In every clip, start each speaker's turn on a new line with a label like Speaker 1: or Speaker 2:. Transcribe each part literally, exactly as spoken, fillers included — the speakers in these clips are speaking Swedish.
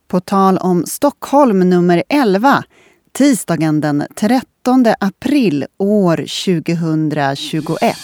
Speaker 1: På tal om Stockholm nummer elva, tisdagen den trettonde april år tjugohundratjugoett.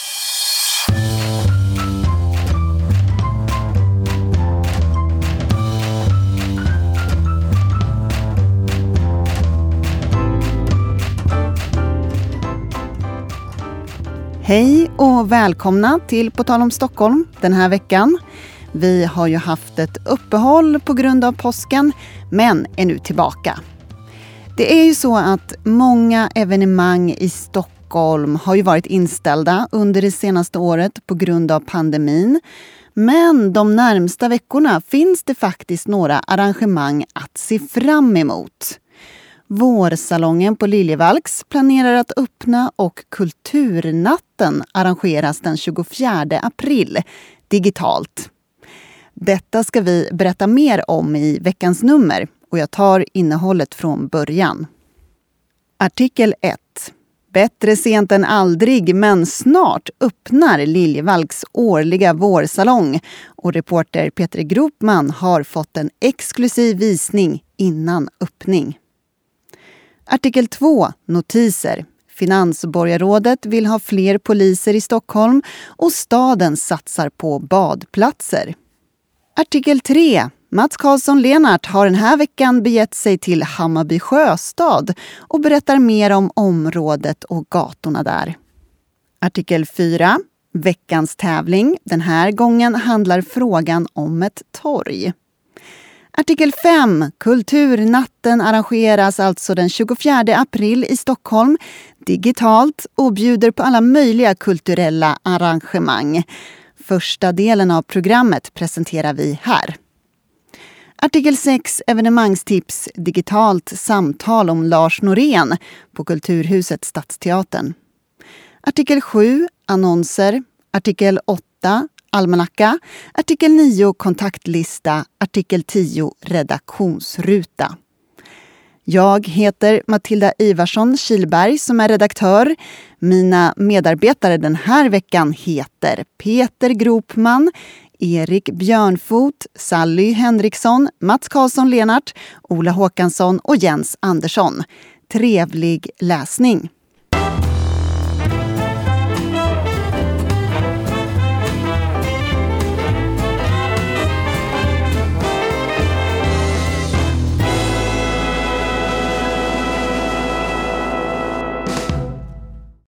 Speaker 1: Hej och välkomna till På tal om Stockholm den här veckan. Vi har ju haft ett uppehåll på grund av påsken, men är nu tillbaka. Det är ju så att många evenemang i Stockholm har ju varit inställda under det senaste året på grund av pandemin. Men de närmsta veckorna finns det faktiskt några arrangemang att se fram emot. Vårsalongen på Liljevalchs planerar att öppna och Kulturnatten arrangeras den tjugofjärde april digitalt. Detta ska vi berätta mer om i veckans nummer och jag tar innehållet från början. Artikel ett. Bättre sent än aldrig, men snart öppnar Liljevalchs årliga vårsalong och reporter Peter Gropman har fått en exklusiv visning innan öppning. Artikel två. Notiser. Finansborgarrådet vill ha fler poliser i Stockholm och staden satsar på badplatser. Artikel tre. Mats Karlsson-Lenart har den här veckan begett sig till Hammarby sjöstad och berättar mer om området och gatorna där. Artikel fyra. Veckans tävling. Den här gången handlar frågan om ett torg. Artikel fem. Kulturnatten arrangeras alltså den tjugofjärde april i Stockholm digitalt och bjuder på alla möjliga kulturella arrangemang. Första delen av programmet presenterar vi här. Artikel sex. Evenemangstips. Digitalt samtal om Lars Norén på Kulturhuset Stadsteatern. Artikel sju. Annonser. Artikel åtta. Almanacka. Artikel nio. Kontaktlista. Artikel tio. Redaktionsruta. Jag heter Matilda Ivarsson Kilberg som är redaktör. Mina medarbetare den här veckan heter Peter Gropman, Erik Björnfot, Sally Henriksson, Mats Karlsson-Lenart, Ola Håkansson och Jens Andersson. Trevlig läsning!